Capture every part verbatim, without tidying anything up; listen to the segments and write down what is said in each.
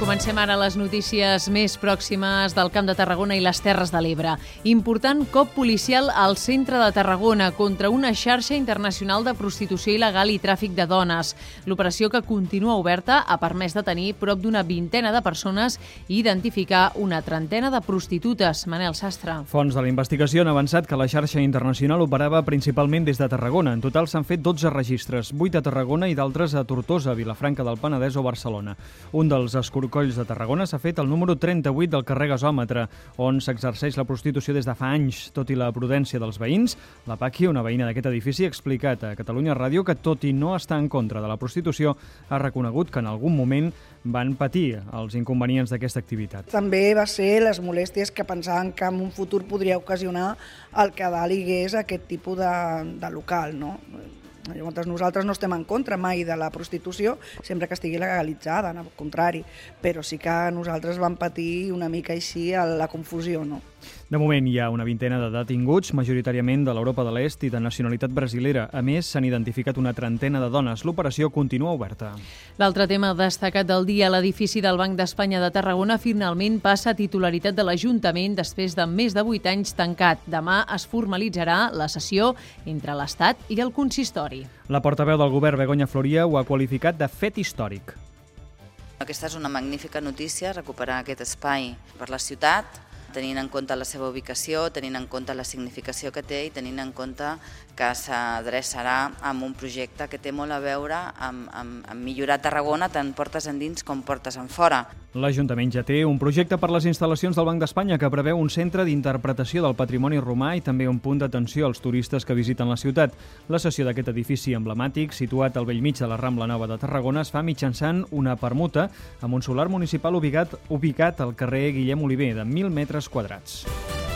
Comencem ara les notícies més pròximes del Camp de Tarragona i les Terres de l'Ebre. Important cop policial al centre de Tarragona contra una xarxa internacional de prostitució il·legal i tràfic de dones. L'operació, que continua oberta, ha permès detenir prop d'una vintena de persones i identificar una trentena de prostitutes. Manel Sastre. Fonts de la investigació han avançat que la xarxa internacional operava principalment des de Tarragona. En total s'han fet dotze registres, vuit a Tarragona i d'altres a Tortosa, Vilafranca del Penedès o Barcelona. Un dels escorcolls de Tarragona s'ha fet al número trenta-vuit del carrer Gasòmetre, on s'exerceix la prostitució des de fa anys. Tot i la prudència dels veïns, la Paqui, una veïna d'aquest edifici, ha explicat a Catalunya Ràdio que, tot i no estar en contra de la prostitució, ha reconegut que en algun moment van patir els inconvenients d'aquesta activitat. També va ser les molèsties que pensaven que en un futur podria ocasionar el que a dalt hi hagués aquest tipus de, de local, no? Llavors, nosaltres no estem en contra mai de la prostitució, sempre que estigui legalitzada, al contrari, però sí que nosaltres vam patir una mica així la confusió, no? De moment hi ha una vintena de detinguts, majoritàriament de l'Europa de l'Est i de nacionalitat brasilera. A més, s'han identificat una trentena de dones. L'operació continua oberta. L'altre tema destacat del dia, l'edifici del Banc d'Espanya de Tarragona finalment passa a titularitat de l'Ajuntament després de més de vuit anys tancat. Demà es formalitzarà la cessió entre l'Estat i el consistori. La portaveu del govern, Begoña Floria, ho ha qualificat de fet històric. Aquesta és una magnífica notícia, recuperar aquest espai per la ciutat, tenint en compte la seva ubicació, tenint en compte la significació que té i tenint en compte que s'adreçarà amb un projecte que té molt a veure amb, amb, amb millorar Tarragona tant portes endins com portes en fora. L'Ajuntament ja té un projecte per les instal·lacions del Banc d'Espanya que preveu un centre d'interpretació del patrimoni romà i també un punt d'atenció als turistes que visiten la ciutat. La cessió d'aquest edifici emblemàtic, situat al bell mig de la Rambla Nova de Tarragona, es fa mitjançant una permuta amb un solar municipal ubicat, ubicat al carrer Guillem Oliver, de mil metres quadrats.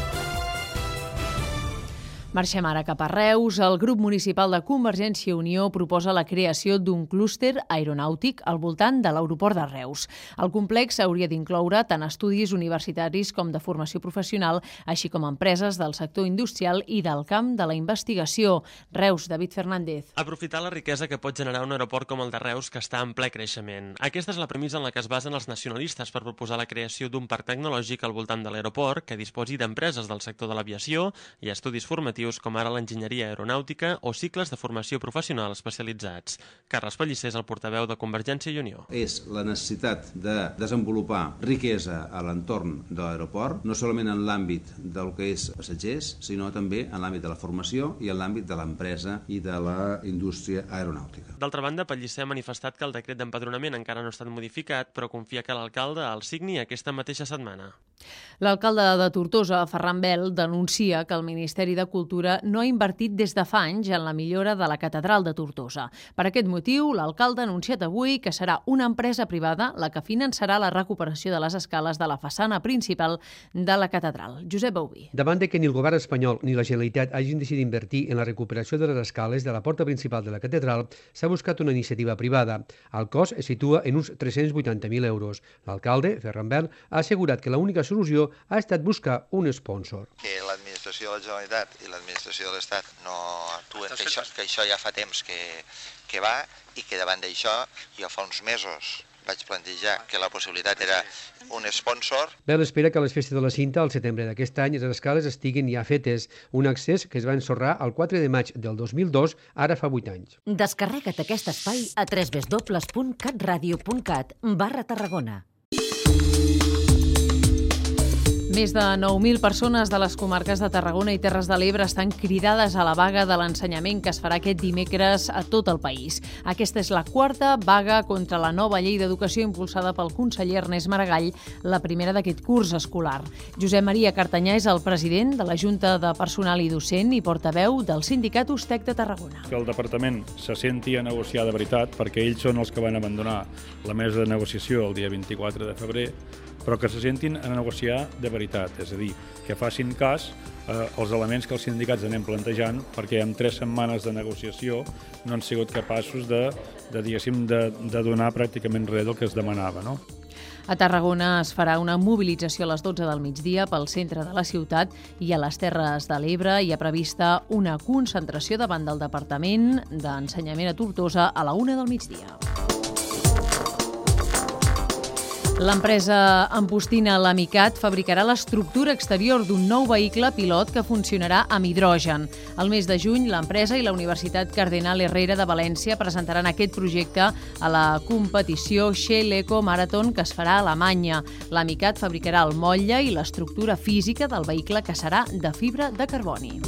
Marxem ara cap a Reus. El grup municipal de Convergència i Unió proposa la creació d'un clúster aeronàutic al voltant de l'aeroport de Reus. El complex hauria d'incloure tant estudis universitaris com de formació professional, així com empreses del sector industrial i del camp de la investigació. Reus, David Fernández. Aprofitar la riquesa que pot generar un aeroport com el de Reus, que està en ple creixement. Aquesta és la premissa en la que es basen els nacionalistes per proposar la creació d'un parc tecnològic al voltant de l'aeroport que disposi d'empreses del sector de l'aviació i estudis formatius com ara l'enginyeria aeronàutica o cicles de formació professional especialitzats. Carles Pellicer és el portaveu de Convergència i Unió. És la necessitat de desenvolupar riquesa a l'entorn de l'aeroport, no solament en l'àmbit del que és passatgers, sinó també en l'àmbit de la formació i en l'àmbit de l'empresa i de la indústria aeronàutica. D'altra banda, Pellicer ha manifestat que el decret d'empadronament encara no ha estat modificat, però confia que l'alcalde el signi aquesta mateixa setmana. L'alcalde de Tortosa, Ferran Bel, denuncia que el Ministeri de Cultura no ha invertit des de fa anys en la millora de la catedral de Tortosa. Per aquest motiu, l'alcalde ha anunciat avui que serà una empresa privada la que finançarà la recuperació de les escales de la façana principal de la catedral. Josep Bauví. Davant de que ni el govern espanyol ni la Generalitat hagin decidit invertir en la recuperació de les escales de la porta principal de la catedral, s'ha buscat una iniciativa privada. El cost es situa en uns tres-cents vuitanta mil euros. L'alcalde, Ferran Bel, ha assegurat que l'única solució ha estat buscar un sponsor. Que l'administració de la Generalitat i l'administració de l'Estat no actuen, que això, que això ja fa temps que, que va i que davant d'això jo fa uns mesos vaig plantejar que la possibilitat era un sponsor. Bel espera que a les festes de la Cinta, al setembre d'aquest any, les escales estiguin ja fetes. Un accés que es va ensorrar el quatre de maig del dos mil dos, ara fa vuit anys. Descarrega't aquest espai a w w w punt catradio punt cat barra Tarragona. Més de nou mil persones de les comarques de Tarragona i Terres de l'Ebre estan cridades a la vaga de l'ensenyament que es farà aquest dimecres a tot el país. Aquesta és la quarta vaga contra la nova llei d'educació impulsada pel conseller Ernest Maragall, la primera d'aquest curs escolar. Josep Maria Cartanyà és el president de la Junta de Personal i Docent i portaveu del Sindicat Ustec de Tarragona. Que el departament se senti a negociar de veritat, perquè ells són els que van abandonar la mesa de negociació el dia vint-i-quatre de febrer, però que se sentin a negociar de veritat, és a dir, que facin cas eh, als elements que els sindicats anem plantejant, perquè en tres setmanes de negociació no han sigut capaços de, de, diguéssim, de, de donar pràcticament res del que es demanava, no? A Tarragona es farà una mobilització a les dotze del migdia pel centre de la ciutat i a les Terres de l'Ebre hi ha prevista una concentració davant del Departament d'Ensenyament a Tortosa a la una del migdia. L'empresa ampostina L'Amicat fabricarà l'estructura exterior d'un nou vehicle pilot que funcionarà amb hidrogen. Al mes de juny, l'empresa i la Universitat Cardenal Herrera de València presentaran aquest projecte a la competició Shell Eco Marathon que es farà a Alemanya. L'Amicat fabricarà el motlle i l'estructura física del vehicle que serà de fibra de carboni.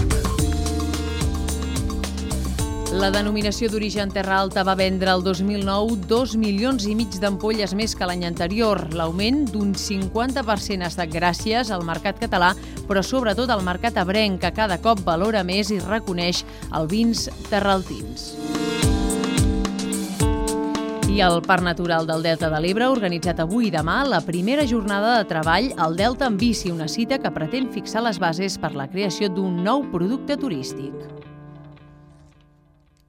La denominació d'origen Terra Alta va vendre el dos mil nou dos milions i mig d'ampolles més que l'any anterior. L'augment d'un cinquanta per cent ha estat gràcies al mercat català, però sobretot al mercat ebrenc, que cada cop valora més i reconeix els vins terraltins. I el Parc Natural del Delta de l'Ebre ha organitzat avui i demà la primera jornada de treball al Delta en bici, una cita que pretén fixar les bases per la creació d'un nou producte turístic.